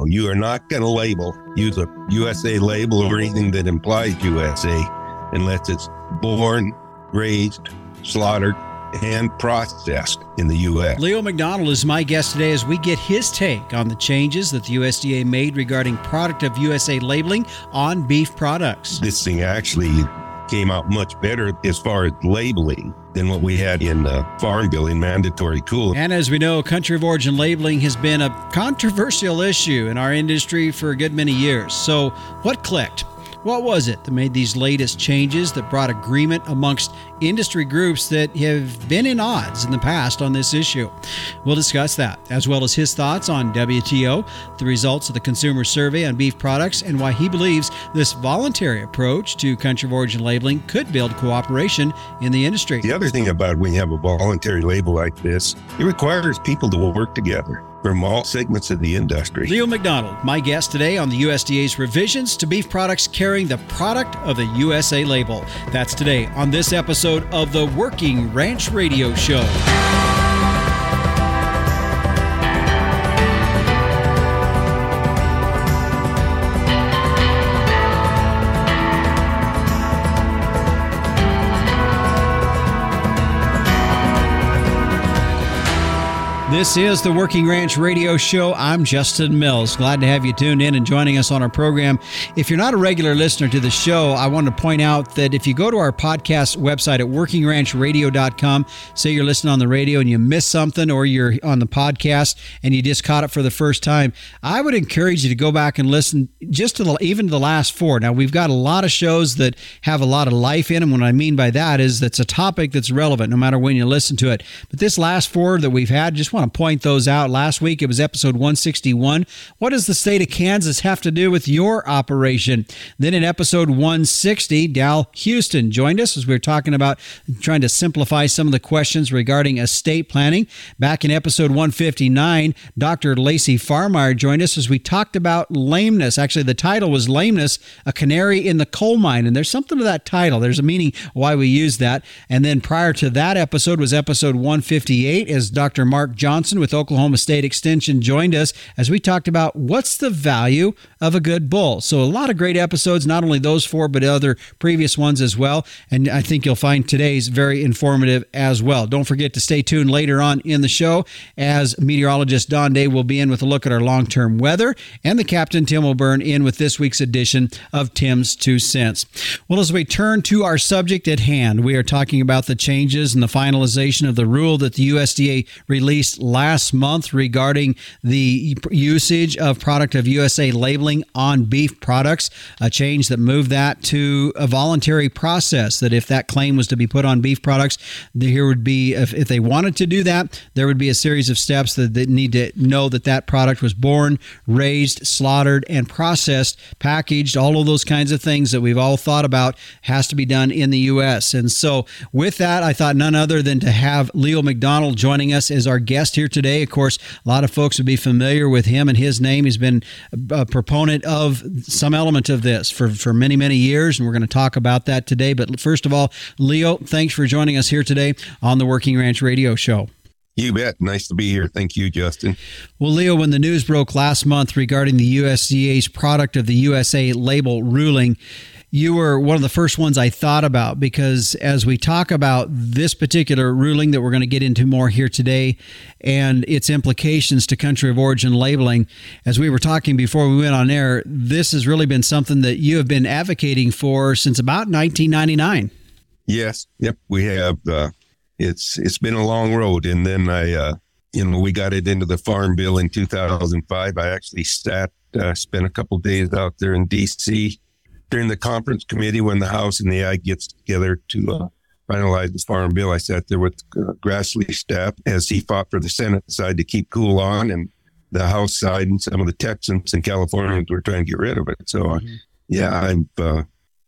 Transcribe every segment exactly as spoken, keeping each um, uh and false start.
no, you are not going to label, use a U S A label or anything that implies U S A unless it's born, raised, slaughtered, and processed in the U S. Leo McDonald is my guest today as we get his take on the changes that the U S D A made regarding product of U S A labeling on beef products. This thing actually came out much better as far as labeling than what we had in the Farm Bill in mandatory cool. And as we know, country of origin labeling has been a controversial issue in our industry for a good many years. So what clicked? What was it that made these latest changes that brought agreement amongst industry groups that have been in odds in the past on this issue? We'll discuss that, as well as his thoughts on W T O, the results of the consumer survey on beef products, and why he believes this voluntary approach to country of origin labeling could build cooperation in the industry. The other thing about when you have a voluntary label like this, it requires people to work together from all segments of the industry. Leo McDonald, my guest today on the U S D A's revisions to beef products carrying the product of the U S A label. That's today on this episode of the Working Ranch Radio Show. This is the Working Ranch Radio Show. I'm Justin Mills. Glad to have you tuned in and joining us on our program. If you're not a regular listener to the show, I want to point out that if you go to our podcast website at working ranch radio dot com, say you're listening on the radio and you missed something, or you're on the podcast and you just caught it for the first time, I would encourage you to go back and listen just to the, even to the last four. Now, we've got a lot of shows that have a lot of life in them. What I mean by that is that's a topic that's relevant no matter when you listen to it. But this last four that we've had, just want to point those out. Last week it was episode one sixty-one. What does the state of Kansas have to do with your operation? Then in episode one sixty, Dal Houston joined us as we were talking about trying to simplify some of the questions regarding estate planning. Back in episode one fifty-nine, Doctor Lacey Farmeyer joined us as we talked about lameness. Actually, the title was Lameness, a Canary in the Coal Mine. And there's something to that title. There's a meaning why we use that. And then prior to that episode was episode one fifty-eight, as Doctor Mark Johnson with Oklahoma State Extension joined us as we talked about what's the value of a good bull. So a lot of great episodes, not only those four, but other previous ones as well. And I think you'll find today's very informative as well. Don't forget to stay tuned later on in the show as meteorologist Don Day will be in with a look at our long-term weather, and the Captain Tim O'Byrne in with this week's edition of Tim's Two Cents. Well, as we turn to our subject at hand, we are talking about the changes and the finalization of the rule that the U S D A released last month regarding the usage of product of U S A labeling on beef products, a change that moved that to a voluntary process, that if that claim was to be put on beef products, there would be, if, if they wanted to do that, there would be a series of steps that they need to know that that product was born, raised, slaughtered, and processed, packaged, all of those kinds of things that we've all thought about has to be done in the U S. And so with that, I thought none other than to have Leo McDonald joining us as our guest here today. Of course, a lot of folks would be familiar with him and his name. He's been a proponent of some element of this for, for many, many years, and we're going to talk about that today. But first of all, Leo, thanks for joining us here today on the Working Ranch Radio Show. You bet. Nice to be here. Thank you, Justin. Well, Leo, when the news broke last month regarding the U S D A's product of the U S A label ruling, you were one of the first ones I thought about, because as we talk about this particular ruling that we're going to get into more here today and its implications to country of origin labeling, as we were talking before we went on air, this has really been something that you have been advocating for since about nineteen ninety-nine. Yes. Yep. We have. Uh, it's it's been a long road. And then I, uh, you know, we got it into the Farm Bill in two thousand five. I actually sat, uh, spent a couple of days out there in D C during the conference committee when the House and the Ag gets together to uh, finalize the Farm Bill. I sat there with uh, Grassley's staff as he fought for the Senate side to keep cool on, and the House side and some of the Texans and Californians were trying to get rid of it. So, uh, yeah, I've uh,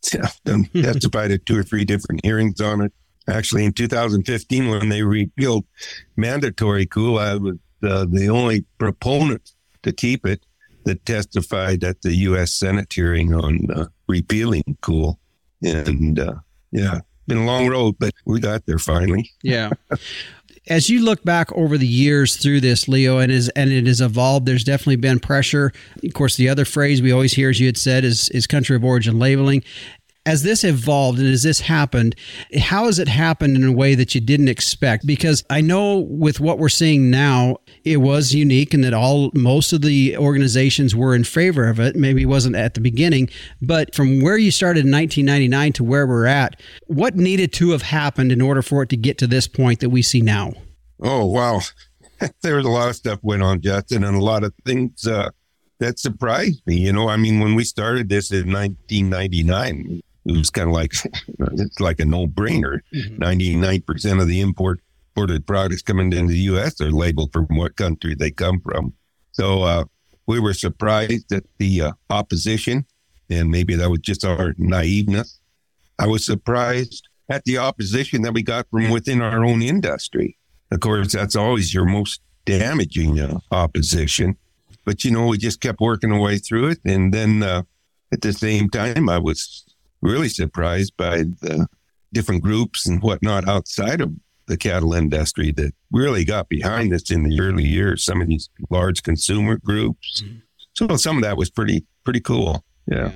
testified at two or three different hearings on it. Actually, in two thousand fifteen, when they repealed mandatory cool, I was uh, the only proponent to keep it that testified at the U S Senate hearing on uh, repealing cool. And uh, yeah, been a long road, but we got there finally. Yeah. As you look back over the years through this, Leo, and is and it has evolved, there's definitely been pressure. Of course, the other phrase we always hear, as you had said, is, is country of origin labeling. As this evolved and as this happened, how has it happened in a way that you didn't expect? Because I know with what we're seeing now, it was unique in that all most of the organizations were in favor of it. Maybe it wasn't at the beginning, but from where you started in nineteen ninety-nine to where we're at, what needed to have happened in order for it to get to this point that we see now? Oh, wow. There was a lot of stuff went on, Justin, and a lot of things uh, that surprised me. You know, I mean, when we started this in nineteen ninety-nine, it was kind of like, it's like a no-brainer. Mm-hmm. ninety-nine percent of the import, imported products coming into the U S are labeled from what country they come from. So uh, we were surprised at the uh, opposition, and maybe that was just our naiveness. I was surprised at the opposition that we got from within our own industry. Of course, that's always your most damaging uh, opposition. But, you know, we just kept working our way through it. And then uh, at the same time, I was really surprised by the different groups and whatnot outside of the cattle industry that really got behind this in the early years. Some of these large consumer groups. So some of that was pretty, pretty cool. Yeah.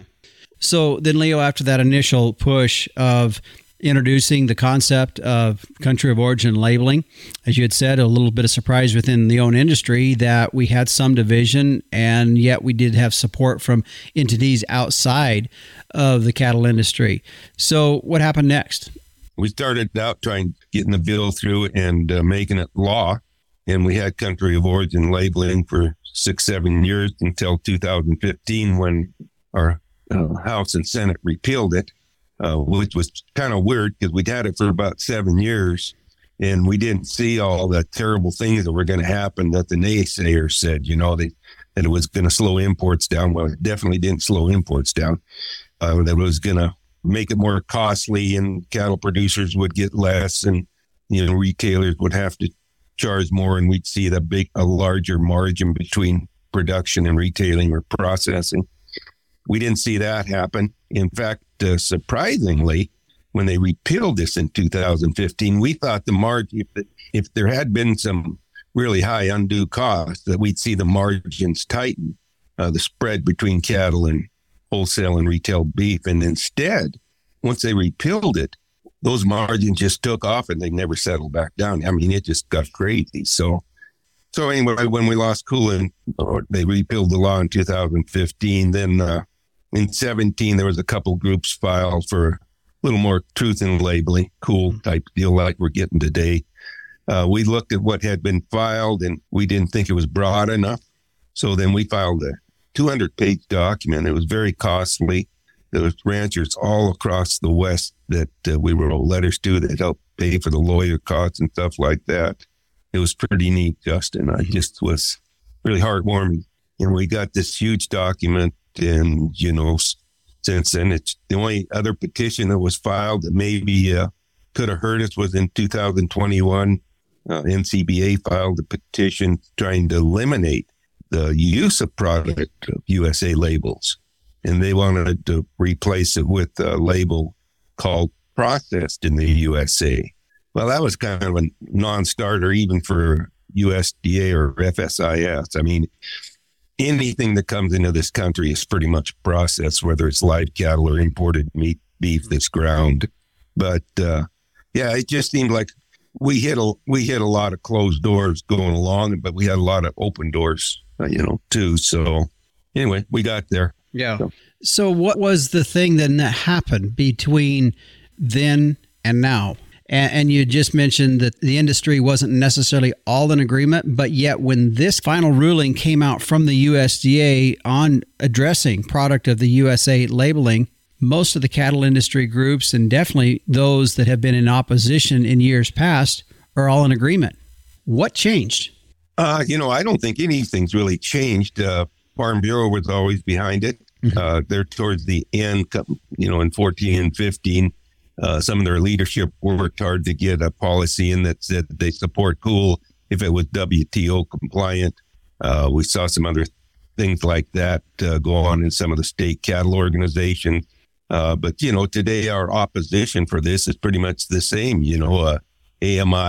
So then, Leo, after that initial push of introducing the concept of country of origin labeling, as you had said, a little bit of surprise within the own industry that we had some division, and yet we did have support from entities outside of the cattle industry. So what happened next? We started out trying getting the bill through and uh, making it law, and we had country of origin labeling for six, seven years until two thousand fifteen when our uh, House and Senate repealed it. Uh, which was kind of weird because we'd had it for about seven years and we didn't see all the terrible things that were going to happen that the naysayers said, you know, they, that it was going to slow imports down. Well, it definitely didn't slow imports down. Uh, that it was going to make it more costly and cattle producers would get less and, you know, retailers would have to charge more and we'd see the big, a larger margin between production and retailing or processing. We didn't see that happen. In fact, uh, surprisingly, when they repealed this in two thousand fifteen, we thought the margin, if, if there had been some really high undue costs, that we'd see the margins tighten, uh, the spread between cattle and wholesale and retail beef. And instead, once they repealed it, those margins just took off and they never settled back down. I mean, it just got crazy. So, so anyway, when we lost cooling, or they repealed the law in two thousand fifteen, then uh, in seventeen, there was a couple groups filed for a little more truth in labeling, cool type deal like we're getting today. Uh, we looked at what had been filed and we didn't think it was broad enough. So then we filed a two hundred page document. It was very costly. There was ranchers all across the West that uh, we wrote letters to that helped pay for the lawyer costs and stuff like that. It was pretty neat, Justin. I just was really heartwarming. And we got this huge document. And, you know, since then, it's the only other petition that was filed that maybe uh, could have hurt us was in two thousand twenty-one. Uh, N C B A filed a petition trying to eliminate the use of product of U S A labels. And they wanted to replace it with a label called processed in the U S A. Well, that was kind of a non-starter even for U S D A or F S I S. I mean, anything that comes into this country is pretty much processed, whether it's live cattle or imported meat, beef that's ground. But uh, yeah, it just seemed like we hit a we hit a lot of closed doors going along, but we had a lot of open doors, uh, you know, too. So anyway, we got there. Yeah. So. so what was the thing then that happened between then and now? And, and you just mentioned that the industry wasn't necessarily all in agreement, but yet when this final ruling came out from the U S D A on addressing product of the U S A labeling, most of the cattle industry groups, and definitely those that have been in opposition in years past, are all in agreement. What changed? Uh, you know, I don't think anything's really changed. Uh, Farm Bureau was always behind it. Mm-hmm. Uh, they're towards the end, you know, in fourteen and fifteen. Uh, some of their leadership worked hard to get a policy in that said that they support cool if it was W T O compliant. Uh, we saw some other things like that uh, go on in some of the state cattle organizations. Uh, but, you know, today our opposition for this is pretty much the same. You know, uh, A M I,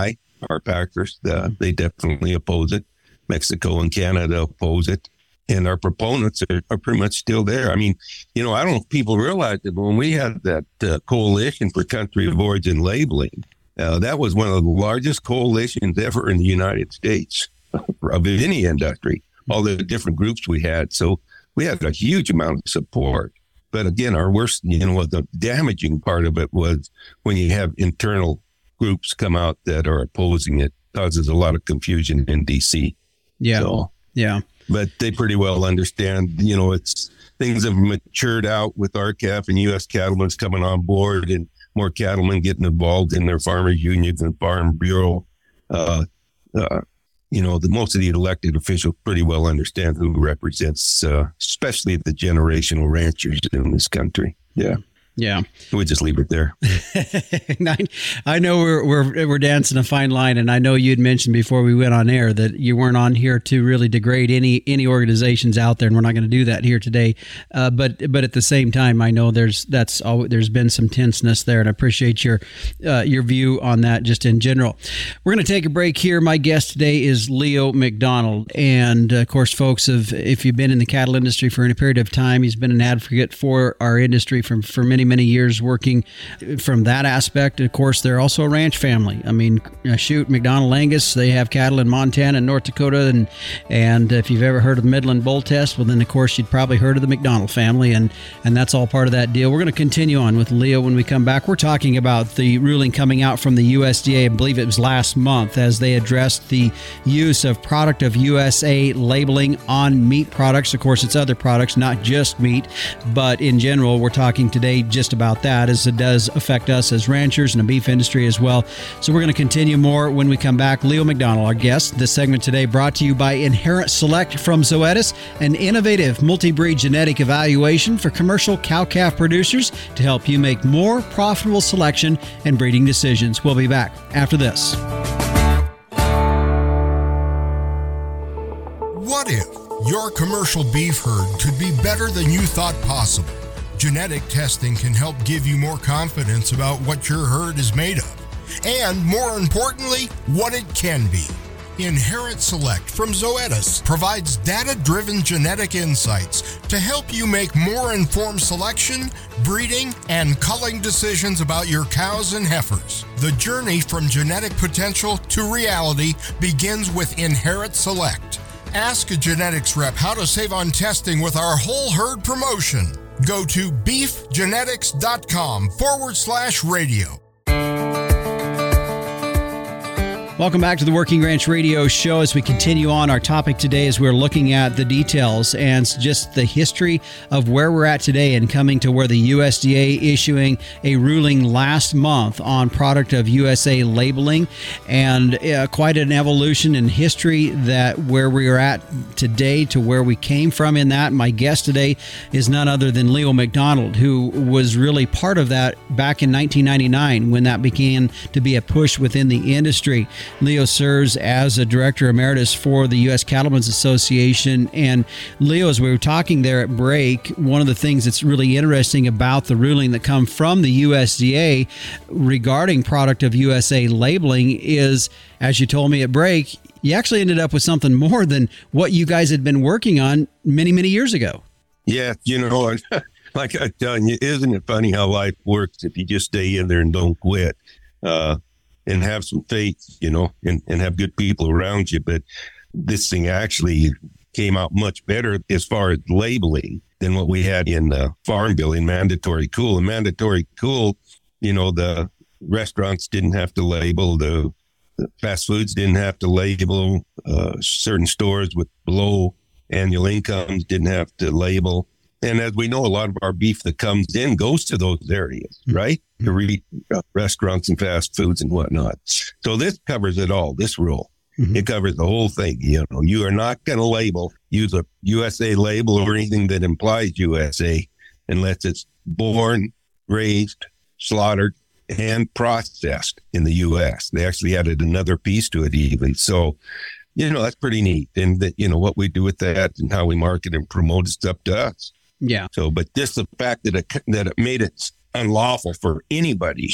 our packers. Uh, they definitely oppose it. Mexico and Canada oppose it. And our proponents are, are pretty much still there. I mean, you know, I don't know if people realize that when we had that uh, coalition for country of origin labeling, uh, that was one of the largest coalitions ever in the United States of any industry, all the different groups we had. So we had a huge amount of support. But again, our worst, you know, the damaging part of it was when you have internal groups come out that are opposing it, causes a lot of confusion in D C. Yeah. So, yeah. But they pretty well understand, you know, it's things have matured out with R C A F and U S Cattlemen's coming on board and more cattlemen getting involved in their farmers unions and farm bureau. Uh, uh, you know, the most of the elected officials pretty well understand who represents, uh, especially the generational ranchers in this country. Yeah. Yeah. We just leave it there. I know we're, we're we're dancing a fine line, and I know you'd mentioned before we went on air that you weren't on here to really degrade any any organizations out there, and we're not going to do that here today. Uh, but but at the same time, I know there's that's all, there's been some tenseness there, and I appreciate your uh, your view on that just in general. We're going to take a break here. My guest today is Leo McDonald, and uh, of course, folks, have, if you've been in the cattle industry for any period of time, he's been an advocate for our industry from for many. many years working from that aspect. Of course, they're also a ranch family. I mean, shoot, McDonald Angus, they have cattle in Montana and North Dakota. And and if you've ever heard of the Midland Bull Test, well, then, of course, you'd probably heard of the McDonald family. And, and that's all part of that deal. We're going to continue on with Leo when we come back. We're talking about the ruling coming out from the U S D A, I believe it was last month, as they addressed the use of product of U S A labeling on meat products. Of course, it's other products, not just meat. But in general, we're talking today just about that, as it does affect us as ranchers and the beef industry as well. So we're going to continue more when we come back. Leo McDonald, our guest. This segment today brought to you by Inherent Select from Zoetis, an innovative multi-breed genetic evaluation for commercial cow-calf producers to help you make more profitable selection and breeding decisions. We'll be back after this. What if your commercial beef herd could be better than you thought possible? Genetic testing can help give you more confidence about what your herd is made of, and more importantly, what it can be. Inherent Select from Zoetis provides data-driven genetic insights to help you make more informed selection, breeding, and culling decisions about your cows and heifers. The journey from genetic potential to reality begins with Inherent Select. Ask a genetics rep how to save on testing with our whole herd promotion. Go to beefgenetics.com forward slash radio. Welcome back to the Working Ranch Radio Show. As we continue on, our topic today is we're looking at the details and just the history of where we're at today and coming to where the U S D A issuing a ruling last month on product of U S A labeling, and uh, quite an evolution in history that where we are at today to where we came from in that. My guest today is none other than Leo McDonald, who was really part of that back in nineteen ninety-nine when that began to be a push within the industry. Leo serves as a director emeritus for the U S Cattlemen's Association. And Leo, as we were talking there at break, one of the things that's really interesting about the ruling that come from the U S D A regarding product of U S A labeling is, as you told me at break, you actually ended up with something more than what you guys had been working on many, many years ago. Yeah, you know, like I'm telling you, isn't it funny how life works if you just stay in there and don't quit? Uh, and have some faith, you know, and, and have good people around you. But this thing actually came out much better as far as labeling than what we had in the Farm Bill in mandatory cool. And mandatory cool, you know, the restaurants didn't have to label, the, the fast foods didn't have to label, uh, certain stores with below annual incomes didn't have to label. And as we know, a lot of our beef that comes in goes to those areas, right? To re- uh, restaurants and fast foods and whatnot. So this covers it all, this rule. Mm-hmm. It covers the whole thing. You know, you are not going to label, use a U S A label or anything that implies U S A unless it's born, raised, slaughtered, and processed in the U S. They actually added another piece to it even. So, you know, that's pretty neat. And that, you know, what we do with that and how we market and promote is up to us. Yeah. So, but just the fact that it, that it made it unlawful for anybody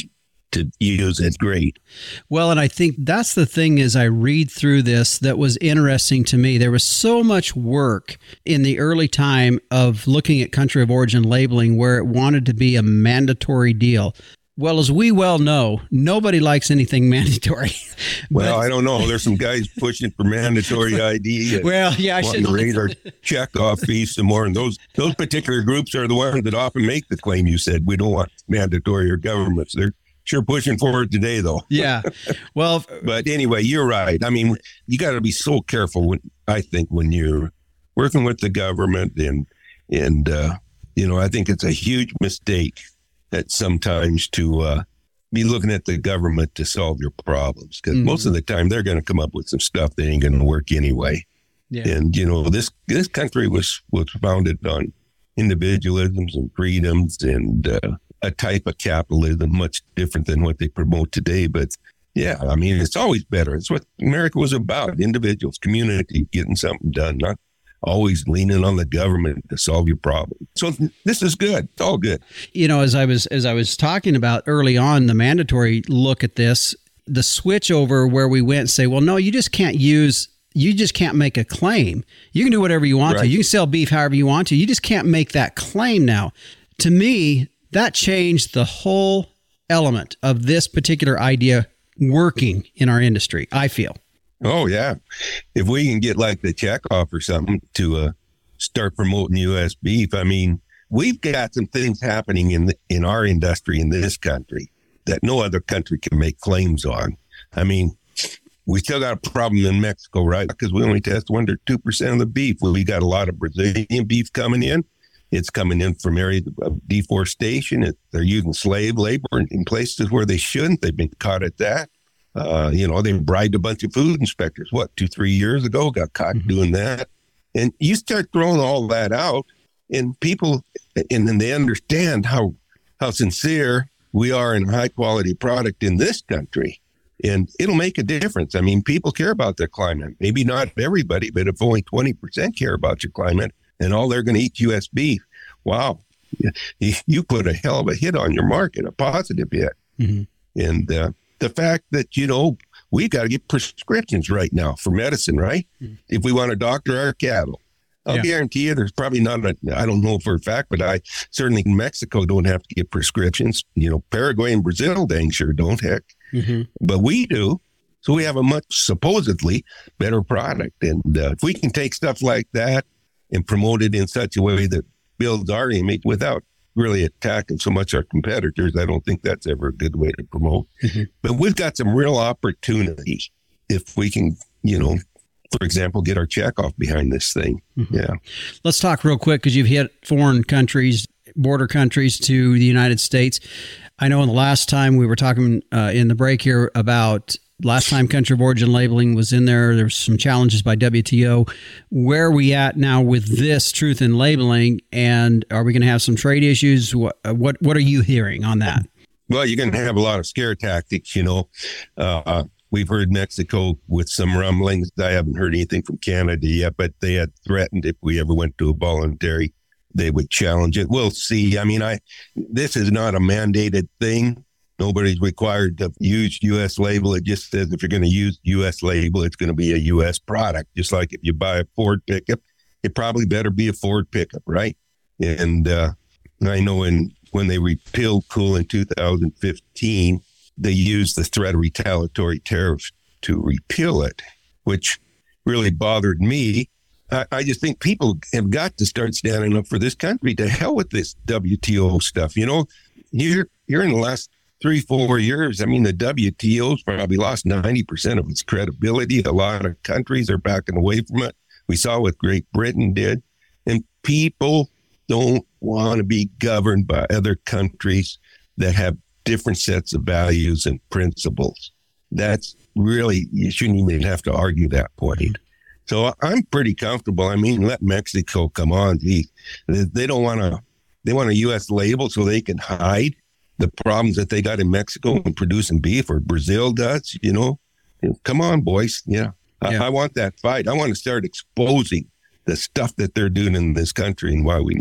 to use it, great. Well, and I think that's the thing as I read through this that was interesting to me. There was so much work in the early time of looking at country of origin labeling where it wanted to be a mandatory deal. Well, as we well know, nobody likes anything mandatory. Well, but, I don't know. There's some guys pushing for mandatory I D. Well, yeah, I should raise our checkoff fees some more. And those those particular groups are the ones that often make the claim you said we don't want mandatory or governments. They're sure pushing for it today, though. Yeah. Well, but anyway, you're right. I mean, you got to be so careful when I think when you're working with the government, and and uh, you know, I think it's a huge mistake that sometimes to uh, be looking at the government to solve your problems, because mm-hmm. most of the time they're going to come up with some stuff that ain't going to work anyway. Yeah. And you know, this this country was was founded on individualisms and freedoms and uh, a type of capitalism much different than what they promote today. But yeah, I mean, it's always better. It's what America was about: individuals, community, getting something done, not always leaning on the government to solve your problem. So this is good. It's all good. You know, as I was as I was talking about early on, the mandatory look at this, the switch over where we went and say, well, no, you just can't use, you just can't make a claim. You can do whatever you want right. to. You can sell beef however you want to. You just can't make that claim now. To me, that changed the whole element of this particular idea working in our industry, I feel. Oh, yeah. If we can get like the checkoff or something to uh, start promoting U S beef, I mean, we've got some things happening in the, in our industry in this country that no other country can make claims on. I mean, we still got a problem in Mexico, right? Because we only test one to two percent of the beef. Well, we got a lot of Brazilian beef coming in. It's coming in from areas of deforestation. It, they're using slave labor in, in places where they shouldn't. They've been caught at that. Uh, you know, they bribed a bunch of food inspectors, what, two, three years ago, got caught mm-hmm. doing that. And you start throwing all that out, and people, and then they understand how how sincere we are in a high quality product in this country. And it'll make a difference. I mean, people care about their climate. Maybe not everybody, but if only twenty percent care about your climate and all they're going to eat U S beef, wow, you, you put a hell of a hit on your market, a positive hit. Mm-hmm. And, uh, the fact that, you know, we got to get prescriptions right now for medicine, right? Mm. If we want to doctor our cattle. I'll yeah. guarantee you there's probably not a, I don't know for a fact, but I certainly in Mexico don't have to get prescriptions. You know, Paraguay and Brazil, dang sure don't, heck. Mm-hmm. But we do. So we have a much supposedly better product. And uh, if we can take stuff like that and promote it in such a way that builds our image without really attacking so much our competitors, I don't think that's ever a good way to promote. Mm-hmm. But we've got some real opportunities if we can, you know, for example, get our checkoff behind this thing. Mm-hmm. Yeah. Let's talk real quick, because you've hit foreign countries, border countries to the United States. I know in the last time we were talking uh, in the break here about last time country of origin labeling was in there, there was some challenges by W T O. Where are we at now with this truth in labeling, and are we going to have some trade issues? What what what are you hearing on that? Well, you're going to have a lot of scare tactics, you know. Uh, we've heard Mexico with some rumblings. I haven't heard anything from Canada yet, but they had threatened if we ever went to a voluntary, they would challenge it. We'll see. I mean, I this is not a mandated thing. Nobody's required to use U S label. It just says if you're going to use U S label, it's going to be a U S product. Just like if you buy a Ford pickup, it probably better be a Ford pickup, right? And uh, I know in when they repealed Cool in two thousand fifteen, they used the threat of retaliatory tariffs to repeal it, which really bothered me. I, I just think people have got to start standing up for this country. To hell with this W T O stuff. You know, here, here in the last three, four years, I mean, the W T O's probably lost ninety percent of its credibility. A lot of countries are backing away from it. We saw what Great Britain did. And people don't want to be governed by other countries that have different sets of values and principles. That's really, you shouldn't even have to argue that point. So I'm pretty comfortable. I mean, let Mexico come on. Gee, they don't want to, they want a U S label so they can hide the problems that they got in Mexico in producing beef, or Brazil does, you know. Come on, boys. Yeah. yeah. I, I want that fight. I want to start exposing the stuff that they're doing in this country and why we need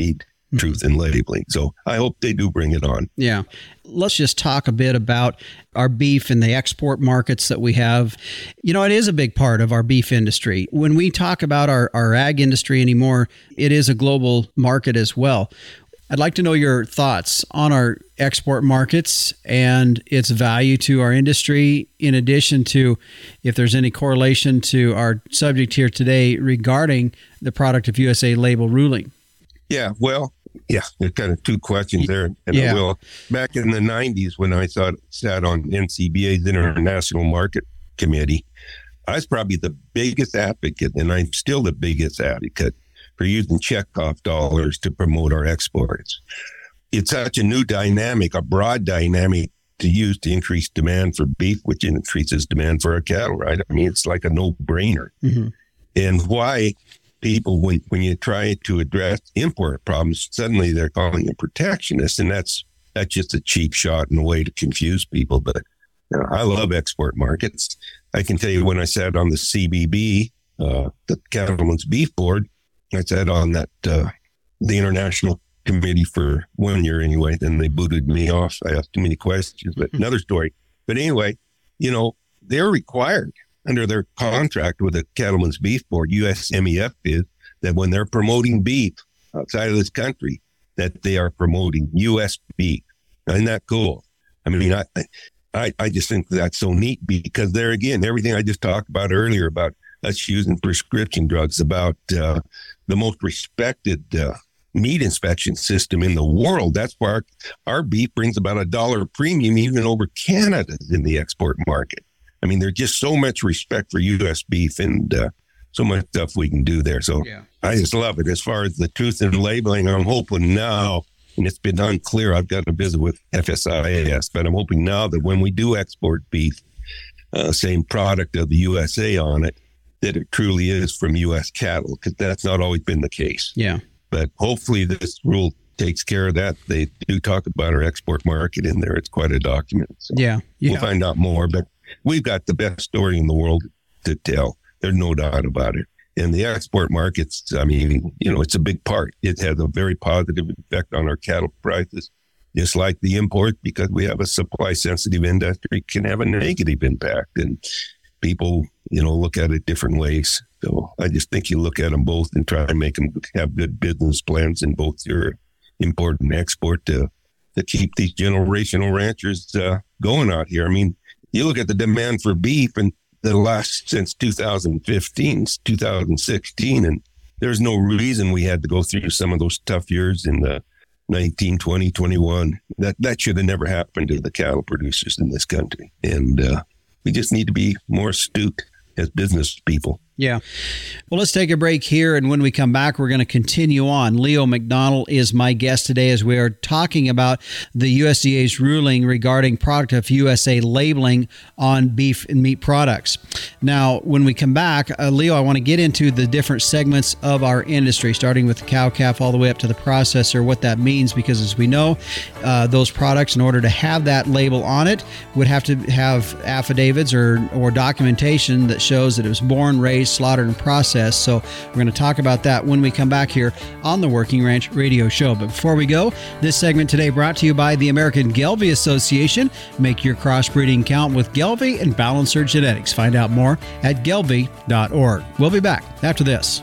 truth in labeling. So I hope they do bring it on. Yeah. Let's just talk a bit about our beef and the export markets that we have. You know, it is a big part of our beef industry. When we talk about our, our ag industry anymore, it is a global market as well. I'd like to know your thoughts on our export markets and its value to our industry, in addition to if there's any correlation to our subject here today regarding the Product of U S A label ruling. Yeah, well, yeah, there's kind of two questions there. And yeah. I will. Back in the nineties, when I sat, sat on N C B A's International Market Committee, I was probably the biggest advocate, and I'm still the biggest advocate for using checkoff dollars to promote our exports. It's such a new dynamic, a broad dynamic to use to increase demand for beef, which increases demand for our cattle, right? I mean, it's like a no-brainer. Mm-hmm. And why people, when, when you try to address import problems, suddenly they're calling it protectionist, and that's that's just a cheap shot and a way to confuse people. But you know, I love export markets. I can tell you, when I sat on the C B B, uh, the Cattlemen's Beef Board, I sat on that, uh, the international committee for one year anyway. Then they booted me off. I asked too many questions, but another story. But anyway, you know, they're required under their contract with the Cattlemen's Beef Board, U S M E F is, that when they're promoting beef outside of this country, that they are promoting U S beef. Isn't that cool? I mean, I, I, I just think that's so neat, because there again, everything I just talked about earlier about us using prescription drugs, about uh, the most respected uh, meat inspection system in the world. That's why our, our beef brings about a dollar premium even over Canada's in the export market. I mean, there's just so much respect for U S beef, and uh, so much stuff we can do there. So yeah. I just love it. As far as the truth in labeling, I'm hoping now, and it's been unclear, I've got to visit with F S I S, but I'm hoping now that when we do export beef, uh, same product of the U S A on it, that it truly is from U S cattle, because that's not always been the case. Yeah. But hopefully this rule takes care of that. They do talk about our export market in there. It's quite a document. So yeah. yeah. We'll find out more, but we've got the best story in the world to tell. There's no doubt about it. And the export markets, I mean, you know, it's a big part. It has a very positive effect on our cattle prices, just like the import, because we have a supply sensitive industry, can have a negative impact. And people, you know, look at it different ways. So I just think you look at them both and try and make them have good business plans in both your import and export to, to keep these generational ranchers uh, going out here. I mean, you look at the demand for beef and the last since two thousand fifteen, two thousand sixteen, and there's no reason we had to go through some of those tough years in the nineteen, twenty, twenty-one. That that should have never happened to the cattle producers in this country. And uh, we just need to be more astute as business people. Yeah. Well, let's take a break here. And when we come back, we're going to continue on. Leo McDonald is my guest today as we are talking about the U S D A's ruling regarding Product of U S A labeling on beef and meat products. Now, when we come back, uh, Leo, I want to get into the different segments of our industry, starting with the cow-calf all the way up to the processor, what that means, because as we know, uh, those products, in order to have that label on it, would have to have affidavits or, or documentation that shows that it was born, raised, slaughtered, and processed. So we're going to talk about that when we come back here on the Working Ranch Radio Show. But before we go, this segment today brought to you by the American Gelbvieh Association. Make your crossbreeding count with Gelbvieh and Balancer Genetics. Find out more at gelbvieh dot org. We'll be back after this.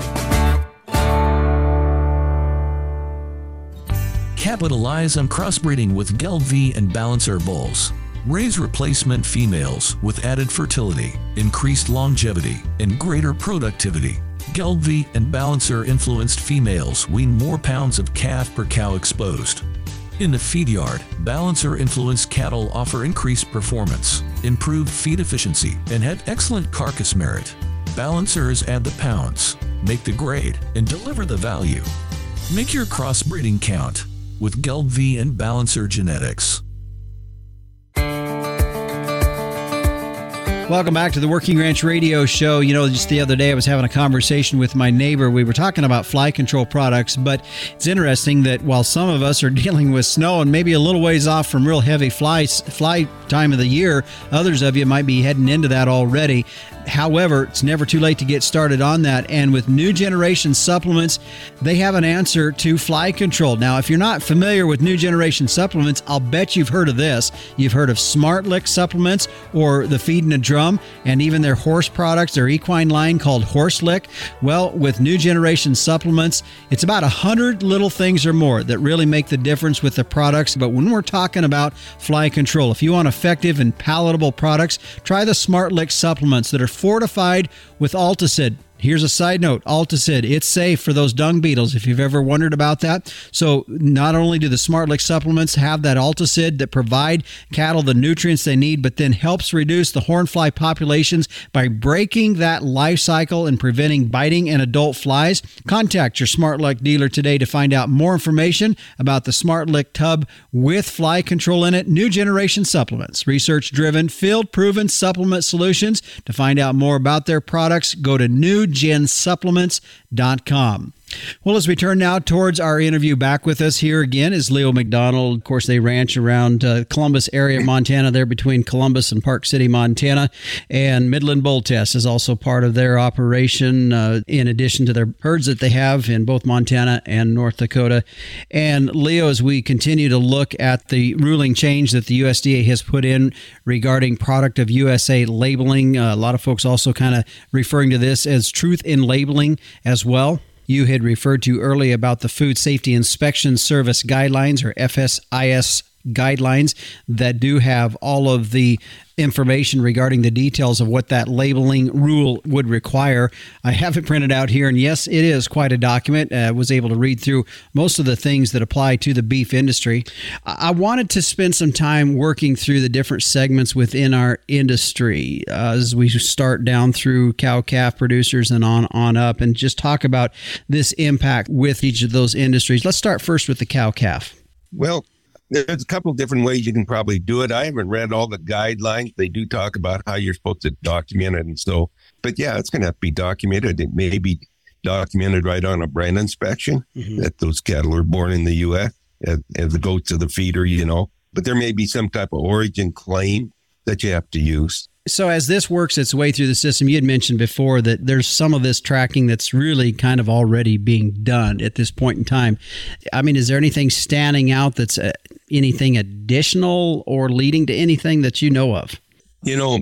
Capitalize on crossbreeding with Gelbvieh and Balancer bulls. Raise replacement females with added fertility, increased longevity, and greater productivity. Gelbvieh and Balancer influenced females wean more pounds of calf per cow exposed. In the feed yard, Balancer influenced cattle offer increased performance, improved feed efficiency, and have excellent carcass merit. Balancers add the pounds, make the grade, and deliver the value. Make your crossbreeding count with Gelbvieh and Balancer Genetics. Welcome back to the Working Ranch Radio Show. You know, just the other day I was having a conversation with my neighbor. We were talking about fly control products, but it's interesting that while some of us are dealing with snow and maybe a little ways off from real heavy fly, fly time of the year, others of you might be heading into that already. However, it's never too late to get started on that. And with New Generation Supplements, they have an answer to fly control. Now, if you're not familiar with New Generation Supplements, I'll bet you've heard of this. You've heard of Smart Lick supplements or the Feed in a Drum, and even their horse products, their equine line called Horse Lick. Well, with New Generation Supplements, it's about a hundred little things or more that really make the difference with the products. But when we're talking about fly control, if you want effective and palatable products, try the Smart Lick supplements that are fortified with Alticid. Here's a side note, Alticid, it's safe for those dung beetles if you've ever wondered about that. So not only do the Smart Lick supplements have that Alticid that provide cattle the nutrients they need, but then helps reduce the hornfly populations by breaking that life cycle and preventing biting in adult flies. Contact your Smart Lick dealer today to find out more information about the Smart Lick tub with fly control in it. New Generation Supplements, research-driven, field-proven supplement solutions. To find out more about their products, go to new gen supplements dot com. Well, as we turn now towards our interview, back with us here again is Leo McDonald. Of course, they ranch around uh, Columbus area, Montana, there between Columbus and Park City, Montana. And Midland Bull Test is also part of their operation, uh, in addition to their herds that they have in both Montana and North Dakota. And Leo, as we continue to look at the ruling change that the U S D A has put in regarding Product of U S A labeling, uh, a lot of folks also kind of referring to this as truth in labeling as well. You had referred to earlier about the Food Safety Inspection Service Guidelines, or F S I S guidelines, that do have all of the information regarding the details of what that labeling rule would require. I have it printed out here, and yes, it is quite a document. I uh, was able to read through most of the things that apply to the beef industry. I wanted to spend some time working through the different segments within our industry uh, as we start down through cow-calf producers and on, on up, and just talk about this impact with each of those industries. Let's start first with the cow-calf. Well, there's a couple of different ways you can probably do it. I haven't read all the guidelines. They do talk about how you're supposed to document it and so, but yeah, it's going to have to be documented. It may be documented right on a brand inspection mm-hmm. that those cattle are born in the U S as, as it goes to the feeder, you know, but there may be some type of origin claim that you have to use. So as this works its way through the system, you had mentioned before that there's some of this tracking that's really kind of already being done at this point in time. I mean, is there anything standing out that's uh, anything additional or leading to anything that you know of? You know,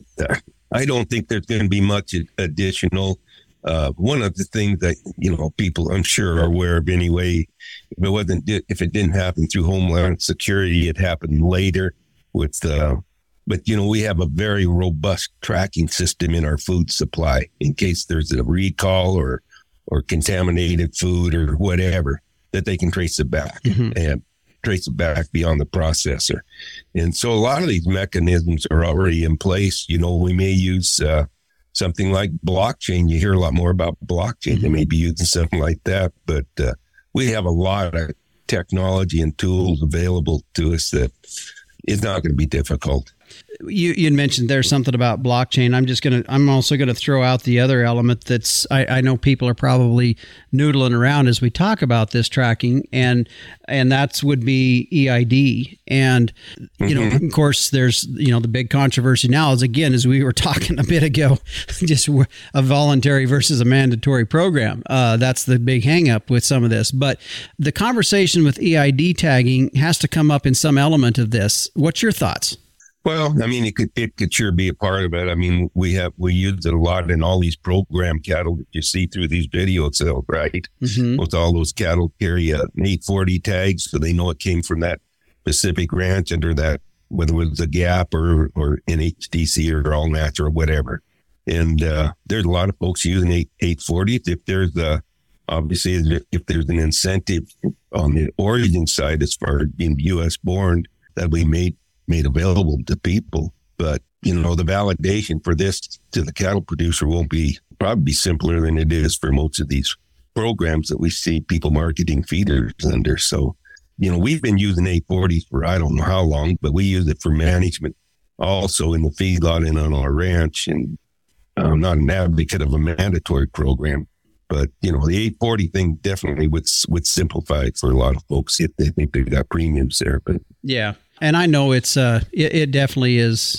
I don't think there's going to be much additional. Uh, one of the things that, you know, people I'm sure are aware of anyway, if it wasn't, if it didn't happen through Homeland Security, it happened later with uh But, you know, we have a very robust tracking system in our food supply in case there's a recall or or contaminated food or whatever, that they can trace it back mm-hmm. and trace it back beyond the processor. And so a lot of these mechanisms are already in place. You know, we may use uh, something like blockchain. You hear a lot more about blockchain. Mm-hmm. They may be using something like that. But uh, we have a lot of technology and tools available to us that is not going to be difficult. You you mentioned there's something about blockchain. I'm just gonna. I'm also gonna throw out the other element that's. I, I know people are probably noodling around as we talk about this tracking, and and that's would be E I D. And you mm-hmm. know, of course, there's you know the big controversy now is again as we were talking a bit ago, just a voluntary versus a mandatory program. Uh, that's the big hang up with some of this. But the conversation with E I D tagging has to come up in some element of this. What's your thoughts? Well, I mean, it could it could sure be a part of it. I mean, we have we use it a lot in all these program cattle that you see through these video sales, right? Mm-hmm. With all those cattle carry a eight forty tags, so they know it came from that specific ranch under that, whether it was a Gap or or N H D C or All Natural or whatever. And uh, there's a lot of folks using eight forty. If there's a obviously if there's an incentive on the origin side as far as being U S born that we made. made available to people. But, you know, the validation for this to the cattle producer won't be probably be simpler than it is for most of these programs that we see people marketing feeders under. So, you know, we've been using eight forties for I don't know how long, but we use it for management also in the feedlot and on our ranch. And I'm not an advocate of a mandatory program, but, you know, the eight forty thing definitely would, would simplify it for a lot of folks if they think they've got premiums there. But yeah. And I know it's uh, it, it definitely is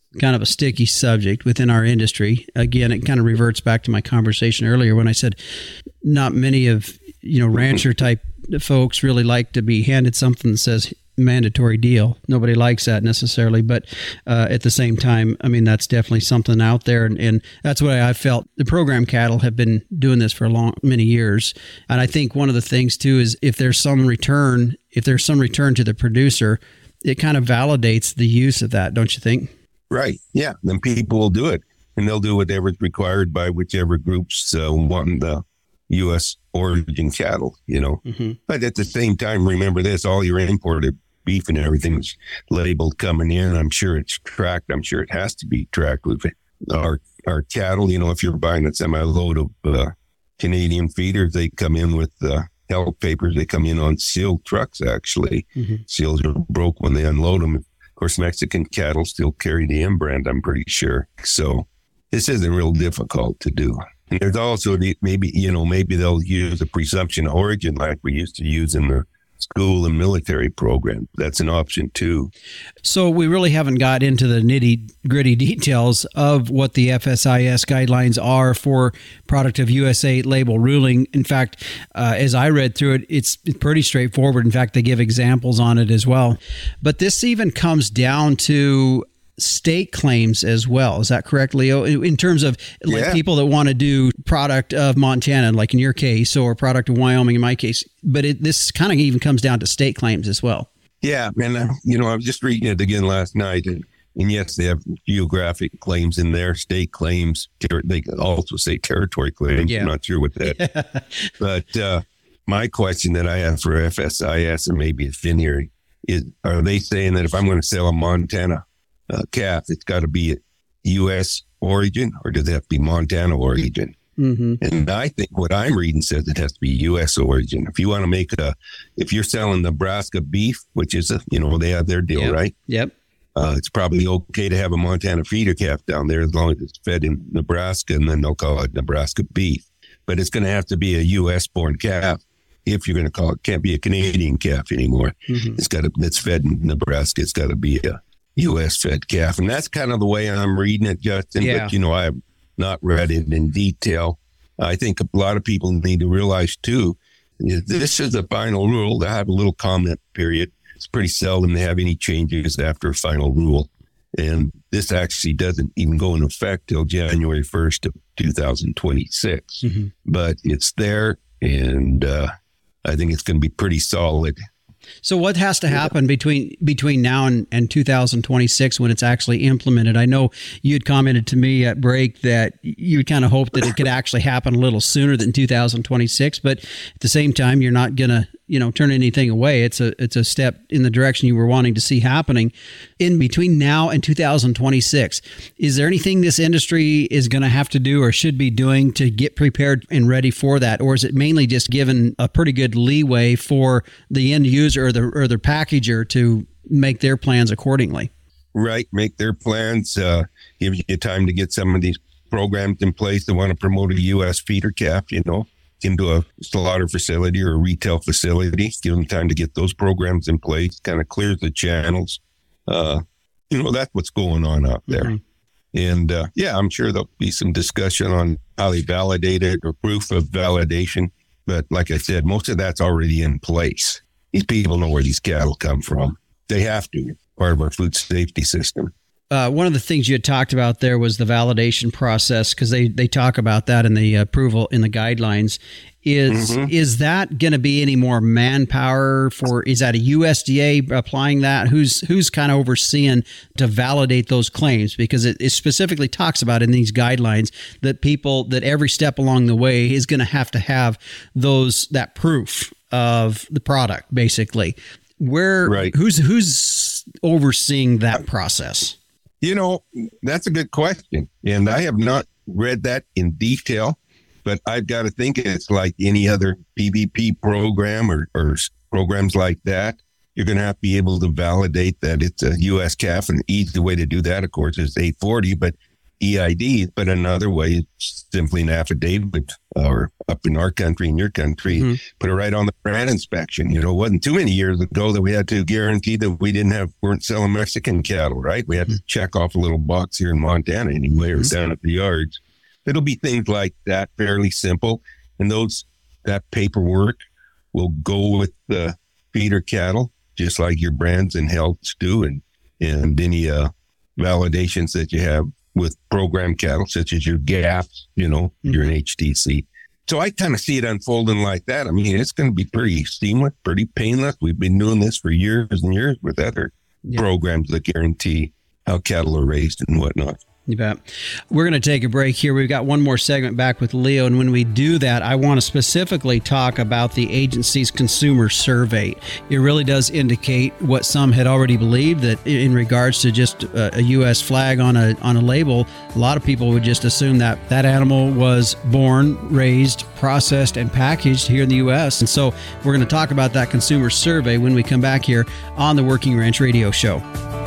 kind of a sticky subject within our industry. Again, it kind of reverts back to my conversation earlier when I said not many of, you know, rancher type folks really like to be handed something that says mandatory deal. Nobody likes that necessarily, but uh, at the same time, I mean, that's definitely something out there. And, and that's what I felt. The program cattle have been doing this for a long, many years. And I think one of the things too is if there's some return, if there's some return to the producer, it kind of validates the use of that, don't you think? Right. Yeah. Then people will do it, and they'll do whatever's required by whichever groups uh, want the U S origin cattle, you know. Mm-hmm. But at the same time, remember this, all your imported beef and everything's labeled coming in. I'm sure it's tracked. I'm sure it has to be tracked with our our cattle. You know, if you're buying a semi-load of uh, Canadian feeders, they come in with uh, health papers. They come in on sealed trucks, actually. Mm-hmm. Seals are broke when they unload them. Of course, Mexican cattle still carry the M brand, I'm pretty sure. So this isn't real difficult to do. And there's also the, maybe, you know, maybe they'll use a presumption of origin like we used to use in the school and military program. That's an option too. So we really haven't got into the nitty gritty details of what the F S I S guidelines are for product of U S A label ruling. In fact, uh, as I read through it, it's pretty straightforward. In fact, they give examples on it as well. But this even comes down to state claims as well. Is that correct, Leo? In terms of like yeah. people that want to do product of Montana, like in your case, or product of Wyoming in my case, but it, this kind of even comes down to state claims as well. Yeah, and uh, you know, I was just reading it again last night, and, and yes, they have geographic claims in there, state claims. Ter- they also say territory claims. Yeah. I'm not sure what that. But uh, my question that I have for F S I S, and maybe it's in here, is: are they saying that if I'm going to sell a Montana Uh, calf, it's got to be U S origin, or does it have to be Montana origin? Mm-hmm. And I think what I'm reading says it has to be U S origin. If you want to make a, if you're selling Nebraska beef, which is a, you know, they have their deal, yep. right? Yep. Uh, it's probably okay to have a Montana feeder calf down there as long as it's fed in Nebraska, and then they'll call it Nebraska beef. But it's going to have to be a U S born calf if you're going to call it. Can't be a Canadian calf anymore. Mm-hmm. It's got to, it's fed in Nebraska. It's got to be a U S fed calf. And that's kind of the way I'm reading it, Justin. Yeah. But, you know, I have not read it in detail. I think a lot of people need to realize, too, this is a final rule. They have a little comment period. It's pretty seldom they have any changes after a final rule. And this actually doesn't even go into effect till January first of two thousand twenty-six. Mm-hmm. But it's there, and uh, I think it's going to be pretty solid. So what has to happen between between now and, and two thousand twenty-six when it's actually implemented? I know you had commented to me at break that you kind of hoped that it could actually happen a little sooner than two thousand twenty-six, but at the same time, you're not going to, you know, turn anything away. It's a it's a step in the direction you were wanting to see happening. In between now and two thousand twenty-six, is there anything this industry is going to have to do or should be doing to get prepared and ready for that? Or is it mainly just given a pretty good leeway for the end user or the or the packager to make their plans accordingly? Right. Make their plans, uh, give you time to get some of these programs in place that want to promote a U S feeder calf, you know, into a slaughter facility or a retail facility, give them time to get those programs in place, kind of clears the channels. Uh, you know, that's what's going on out there. Mm-hmm. And uh, yeah, I'm sure there'll be some discussion on how they validate it or proof of validation. But like I said, most of that's already in place. These people know where these cattle come from. They have to, part of our food safety system. Uh, one of the things you had talked about there was the validation process, because they, they talk about that in the approval, in the guidelines. Is mm-hmm. is that going to be any more manpower for, is that a U S D A applying that? Who's who's kind of overseeing to validate those claims? Because it, it specifically talks about in these guidelines that people, that every step along the way is going to have to have those, that proof of the product, basically. Where, right. who's who's overseeing that process? You know, that's a good question. And I have not read that in detail, but I've got to think it's like any other P V P program or, or programs like that. You're going to have to be able to validate that it's a U S calf. And the easy way to do that, of course, is eight forty, but E I D. But another way, it's simply an affidavit or up in our country, in your country, mm-hmm. put it right on the brand inspection. You know, it wasn't too many years ago that we had to guarantee that we didn't have, weren't selling Mexican cattle, right? We had mm-hmm. to check off a little box here in Montana anyway, mm-hmm. or down at the yards. It'll be things like that, fairly simple. And those, that paperwork will go with the feeder cattle, just like your brands and healths do, and, and any uh, validations that you have with program cattle, such as your G A F, you know, mm-hmm. your H T C. So I kind of see it unfolding like that. I mean, it's going to be pretty seamless, pretty painless. We've been doing this for years and years with other yeah. programs that guarantee how cattle are raised and whatnot. You bet. We're going to take a break here. We've got one more segment back with Leo. And when we do that, I want to specifically talk about the agency's consumer survey. It really does indicate what some had already believed, that in regards to just a, a U S flag on a on a label, a lot of people would just assume that that animal was born, raised, processed, and packaged here in the U S. And so we're going to talk about that consumer survey when we come back here on the Working Ranch Radio Show.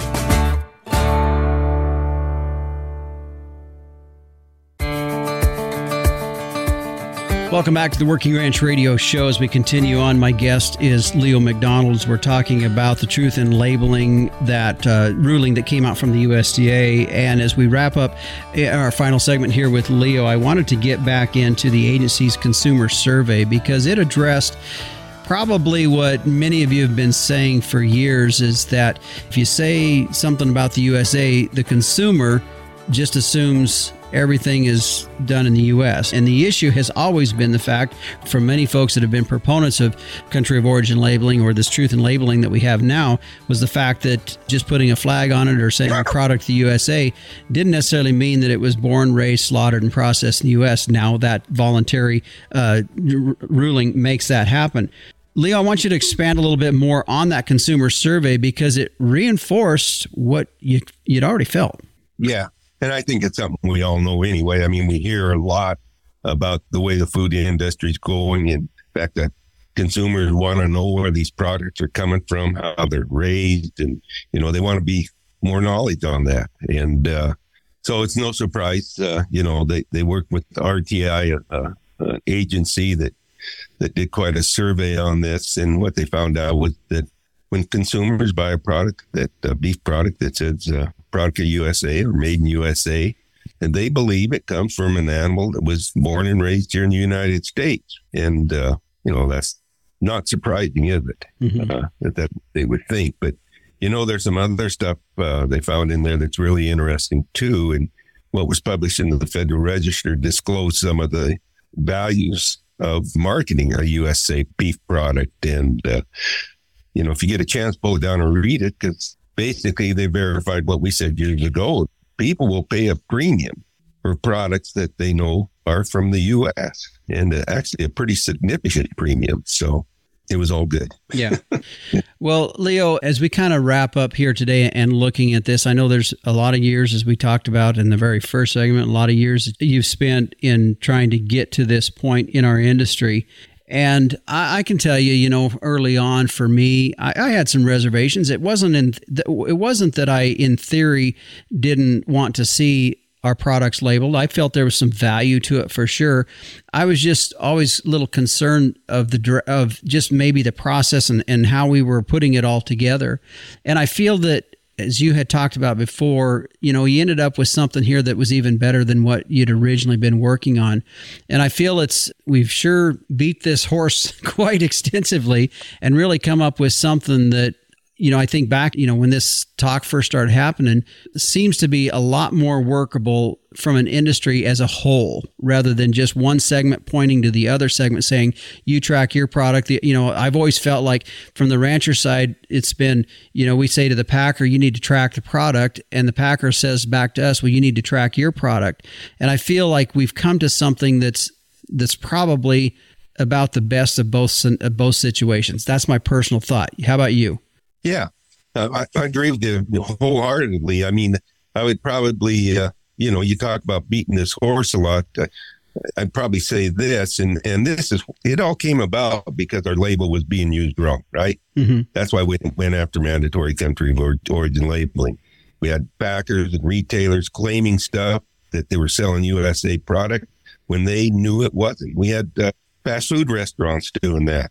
Welcome back to the Working Ranch Radio Show. As we continue on, my guest is Leo McDonald. We're talking about the truth in labeling, that uh, ruling that came out from the U S D A. And as we wrap up our final segment here with Leo, I wanted to get back into the agency's consumer survey because it addressed probably what many of you have been saying for years, is that if you say something about the U S A, the consumer just assumes everything is done in the U S. And the issue has always been the fact, for many folks that have been proponents of country of origin labeling or this truth in labeling that we have now, was the fact that just putting a flag on it or saying a product to the U S A didn't necessarily mean that it was born, raised, slaughtered, and processed in the U S. Now that voluntary uh, r- ruling makes that happen. Leo, I want you to expand a little bit more on that consumer survey because it reinforced what you, you'd already felt. Yeah. And I think it's something we all know anyway. I mean, we hear a lot about the way the food industry is going. In fact, that consumers want to know where these products are coming from, how they're raised, and, you know, they want to be more knowledge on that. And uh, so it's no surprise, uh, you know, they, they work with R T I, uh, an agency that, that did quite a survey on this. And what they found out was that when consumers buy a product, that a beef product that says uh, product of U S A or made in U S A, and they believe it comes from an animal that was born and raised here in the United States. And, uh, you know, that's not surprising, is it? Mm-hmm. Uh, that, that they would think. But, you know, there's some other stuff uh, they found in there that's really interesting, too. And what was published in the Federal Register disclosed some of the values of marketing a U S A beef product. And, uh, you know, if you get a chance, pull it down and read it, because basically they verified what we said years ago. People will pay a premium for products that they know are from the U S, and uh, actually a pretty significant premium. So it was all good. Yeah. Well, Leo, as we kind of wrap up here today and looking at this, I know there's a lot of years, as we talked about in the very first segment, a lot of years you've spent in trying to get to this point in our industry. And I, I can tell you, you know, early on for me, I, I had some reservations. It wasn't in, it wasn't that I, in theory, didn't want to see our products labeled. I felt there was some value to it for sure. I was just always a little concerned of the of just maybe the process and, and how we were putting it all together. And I feel that, as you had talked about before, you know, you ended up with something here that was even better than what you'd originally been working on. And I feel it's, we've sure beat this horse quite extensively and really come up with something that, you know, I think back, you know, when this talk first started happening, seems to be a lot more workable from an industry as a whole, rather than just one segment pointing to the other segment saying, you track your product. You know, I've always felt like from the rancher side, it's been, you know, we say to the packer, you need to track the product. And the packer says back to us, well, you need to track your product. And I feel like we've come to something that's, that's probably about the best of both, of both situations. That's my personal thought. How about you? Yeah, uh, I, I agree with you wholeheartedly. I mean, I would probably, uh, you know, you talk about beating this horse a lot. Uh, I'd probably say this, and, and this is, it all came about because our label was being used wrong, right? Mm-hmm. That's why we went after mandatory country of origin labeling. We had packers and retailers claiming stuff that they were selling U S A product when they knew it wasn't. We had uh, fast food restaurants doing that.